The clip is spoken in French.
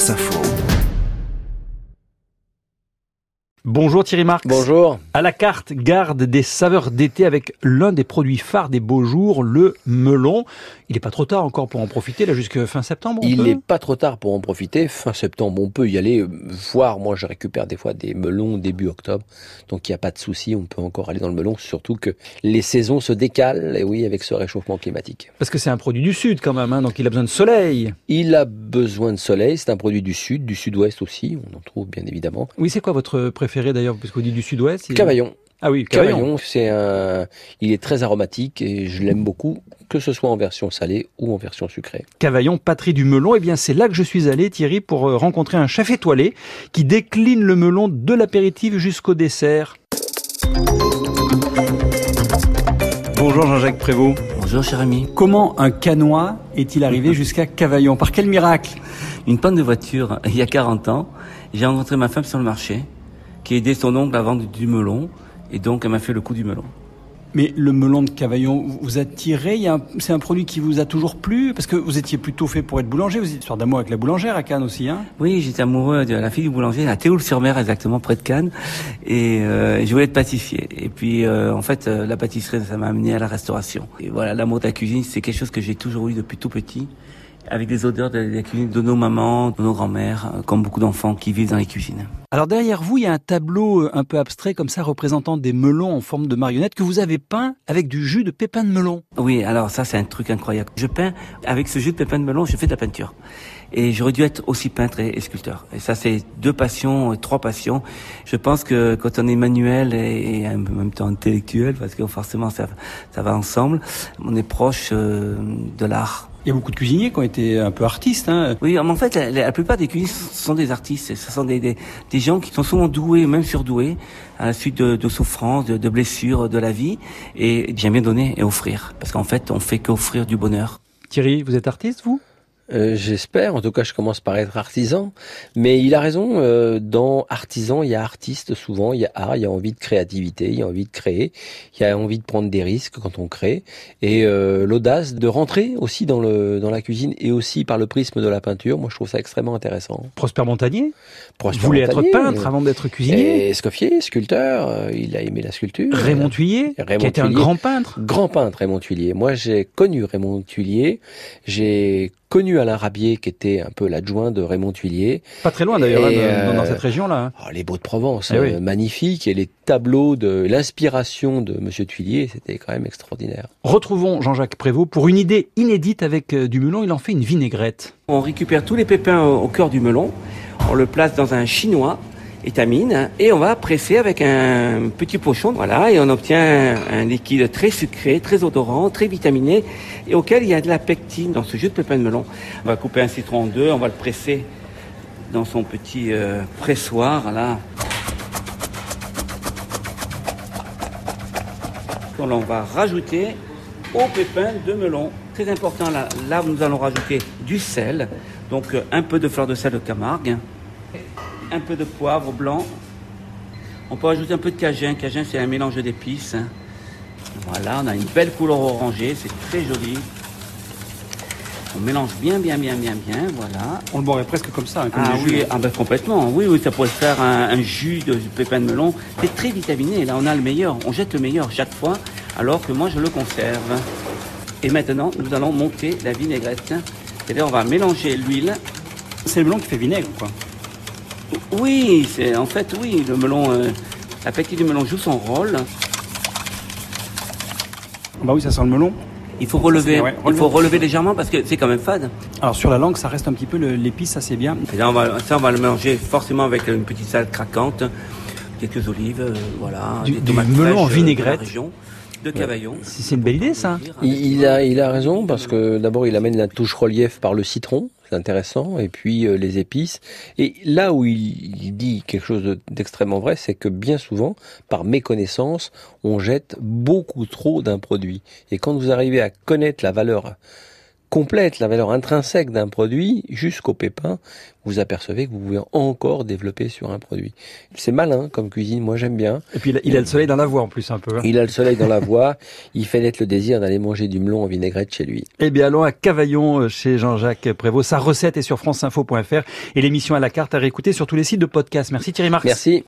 France Info. Bonjour Thierry Marx. Bonjour. À la carte, garde des saveurs d'été avec l'un des produits phares des beaux jours, le melon. Il n'est pas trop tard encore pour en profiter, là, jusqu'à fin septembre. Il n'est pas trop tard pour en profiter. Fin septembre, on peut y aller voir. Moi, je récupère des fois des melons début octobre. Donc, il n'y a pas de souci. On peut encore aller dans le melon. Surtout que les saisons se décalent. Et oui, avec ce réchauffement climatique. Parce que c'est un produit du sud quand même, donc il a besoin de soleil. Il a besoin de soleil. C'est un produit du sud, du sud-ouest aussi. On en trouve bien évidemment. Oui, c'est quoi votre préféré d'ailleurs, puisqu'on dit du sud-ouest? Cavaillon. Ah oui, Cavaillon, il est très aromatique et je l'aime beaucoup, que ce soit en version salée ou en version sucrée. Cavaillon, patrie du melon. Eh bien, c'est là que je suis allé, Thierry, pour rencontrer un chef étoilé qui décline le melon de l'apéritif jusqu'au dessert. Bonjour Jean-Jacques Prévost. Bonjour cher ami. Comment un canois est-il arrivé jusqu'à Cavaillon? Par quel miracle? Une panne de voiture, il y a 40 ans, j'ai rencontré ma femme sur le marché, qui aidait son oncle à vendre du melon, et donc elle m'a fait le coup du melon. Mais le melon de Cavaillon vous a tiré, c'est un produit qui vous a toujours plu? Parce que vous étiez plutôt fait pour être boulanger, vous étiez histoire d'amour avec la boulangère à Cannes aussi, hein? Oui, j'étais amoureux de la fille du boulanger, à Théoul-sur-Mer exactement, près de Cannes, et je voulais être pâtissier. Et puis en fait, la pâtisserie, ça m'a amené à la restauration. Et voilà, l'amour de la cuisine, c'est quelque chose que j'ai toujours eu depuis tout petit, avec des odeurs de la cuisine de nos mamans, de nos grands-mères, comme beaucoup d'enfants qui vivent dans les cuisines. Alors derrière vous, il y a un tableau un peu abstrait comme ça, représentant des melons en forme de marionnettes que vous avez peint avec du jus de pépins de melon. Oui, alors ça c'est un truc incroyable. Je peins avec ce jus de pépins de melon, je fais de la peinture. Et j'aurais dû être aussi peintre et sculpteur. Et ça c'est 2 passions, 3 passions. Je pense que quand on est manuel et en même temps intellectuel, parce que forcément ça va ensemble, on est proche de l'art. Il y a beaucoup de cuisiniers qui ont été un peu artistes, hein. Oui, mais en fait, la plupart des cuisiniers sont des artistes. Ce sont des gens qui sont souvent doués, même surdoués, à la suite de souffrances, de blessures de la vie. Et j'aime bien donner et offrir. Parce qu'en fait, on fait qu'offrir du bonheur. Thierry, vous êtes artiste, vous? J'espère, en tout cas je commence par être artisan, mais il a raison, dans artisan il y a artiste souvent, il y a art, il y a envie de créativité, il y a envie de créer, il y a envie de prendre des risques quand on crée, et l'audace de rentrer aussi dans la cuisine et aussi par le prisme de la peinture, moi je trouve ça extrêmement intéressant. Prosper Montagnier vous voulez être peintre avant d'être cuisinier? Et Escoffier, sculpteur, il a aimé la sculpture. Raymond Thuillier, qui était un grand peintre. Grand peintre Raymond Thuillier, moi j'ai connu Raymond Thuillier, j'ai connu Alain Rabier, qui était un peu l'adjoint de Raymond Thuillier. Pas très loin d'ailleurs, dans cette région-là. Oh, les Baux-de-Provence, oui. magnifiques, et les tableaux de l'inspiration de Monsieur Thuillier, c'était quand même extraordinaire. Retrouvons Jean-Jacques Prévost pour une idée inédite avec du melon. Il en fait une vinaigrette. On récupère tous les pépins au cœur du melon, on le place dans un chinois, étamine, et on va presser avec un petit pochon, voilà, et on obtient un liquide très sucré, très odorant, très vitaminé, et auquel il y a de la pectine dans ce jus de pépins de melon. On va couper un citron en 2, on va le presser dans son petit pressoir, là. On va rajouter au pépin de melon. Très important, là nous allons rajouter du sel, donc un peu de fleur de sel de Camargue, un peu de poivre blanc. On peut ajouter un peu de cajun. Cajun, c'est un mélange d'épices. Voilà, on a une belle couleur orangée, c'est très joli. On mélange bien, voilà. On le boirait presque comme ça, comme du jus. Complètement. Oui, ça pourrait faire un jus de pépins de melon. C'est très vitaminé. Là, on a le meilleur. On jette le meilleur chaque fois, alors que moi, je le conserve. Et maintenant, nous allons monter la vinaigrette. C'est-à-dire, on va mélanger l'huile. C'est le melon qui fait vinaigre, quoi. Oui, le melon, la pectine du melon joue son rôle. Bah oui, ça sent le melon. Il faut relever, relever légèrement parce que c'est quand même fade. Alors sur la langue, ça reste un petit peu l'épice, ça c'est bien. Et là, on va le mélanger forcément avec une petite salade craquante, quelques olives, voilà. Du melon en vinaigrette. De Cavaillon. C'est une belle idée, ça. Il a raison, parce que d'abord il amène la touche relief par le citron, c'est intéressant, et puis les épices. Et là où il dit quelque chose d'extrêmement vrai, c'est que bien souvent, par méconnaissance, on jette beaucoup trop d'un produit. Et quand vous arrivez à connaître la valeur complète, la valeur intrinsèque d'un produit jusqu'au pépin, vous apercevez que vous pouvez encore développer sur un produit. C'est malin comme cuisine, moi j'aime bien. Et puis il a le soleil dans la voix en plus un peu. Il a le soleil dans la voix, il fait naître le désir d'aller manger du melon en vinaigrette chez lui. Eh bien allons à Cavaillon chez Jean-Jacques Prévost. Sa recette est sur franceinfo.fr et l'émission à la carte à réécouter sur tous les sites de podcast. Merci Thierry Marx. Merci.